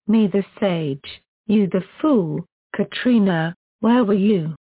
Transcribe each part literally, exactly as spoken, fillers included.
me the sage, you the fool. Katrina, where were you?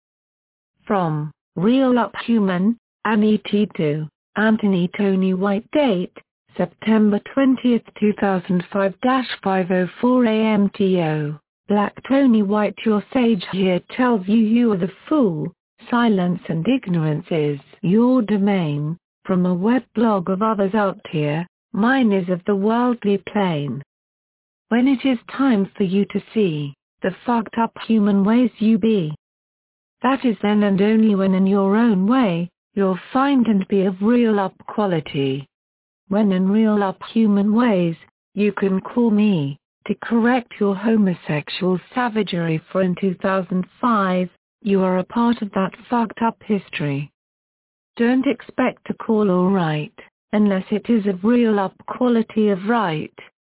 From Real Up Human, Annie Tito, Anthony Tony White. Date, September twentieth two thousand five to five oh four a m T O. Black Tony White. Your sage here tells you you are the fool. Silence and ignorance is your domain. From a web blog of others out here, mine is of the worldly plane. When it is time for you to see the fucked up human ways you be, that is then and only when in your own way, you'll find and be of real up quality. When in real up human ways, you can call me, to correct your homosexual savagery, for in two thousand five, you are a part of that fucked up history. Don't expect to call or write, unless it is of real up quality of right.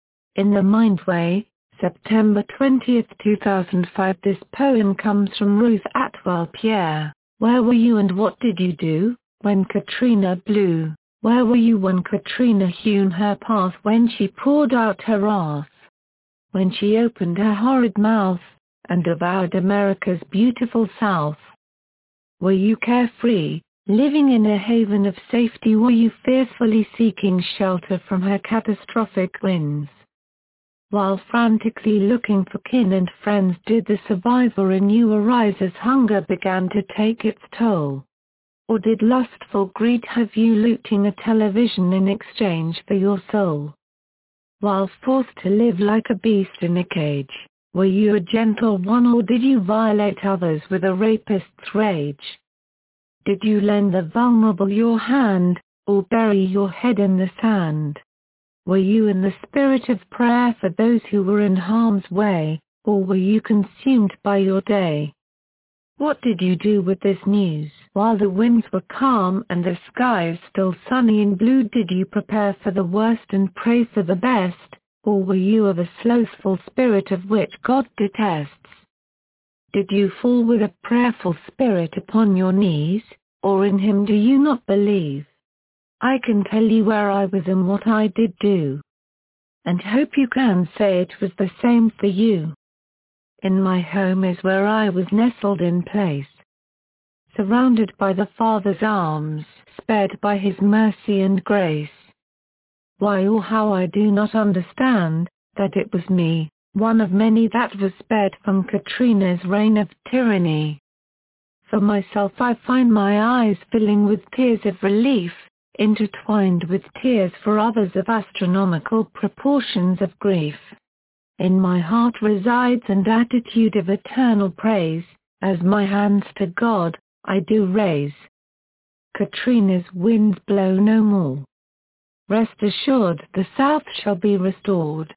In the Mind Way, September twentieth two thousand five. This poem comes from Ruth Atwell Pierre. Where were you and what did you do, when Katrina blew? Where were you when Katrina hewn her path, when she poured out her wrath? When she opened her horrid mouth, and devoured America's beautiful South? Were you carefree, living in a haven of safety? Were you fearfully seeking shelter from her catastrophic winds? While frantically looking for kin and friends, did the survivor in you arise as hunger began to take its toll? Or did lustful greed have you looting a television in exchange for your soul? While forced to live like a beast in a cage, were you a gentle one, or did you violate others with a rapist's rage? Did you lend the vulnerable your hand, or bury your head in the sand? Were you in the spirit of prayer for those who were in harm's way, or were you consumed by your day? What did you do with this news? While the winds were calm and the skies still sunny and blue, did you prepare for the worst and pray for the best, or were you of a slothful spirit of which God detests? Did you fall with a prayerful spirit upon your knees, or in him do you not believe? I can tell you where I was and what I did do, and hope you can say it was the same for you. In my home is where I was nestled in place, surrounded by the Father's arms, spared by his mercy and grace. Why or how I do not understand, that it was me, one of many that was spared from Katrina's reign of tyranny. For myself I find my eyes filling with tears of relief, intertwined with tears for others of astronomical proportions of grief. In my heart resides an attitude of eternal praise, as my hands to God, I do raise. Katrina's winds blow no more. Rest assured the South shall be restored.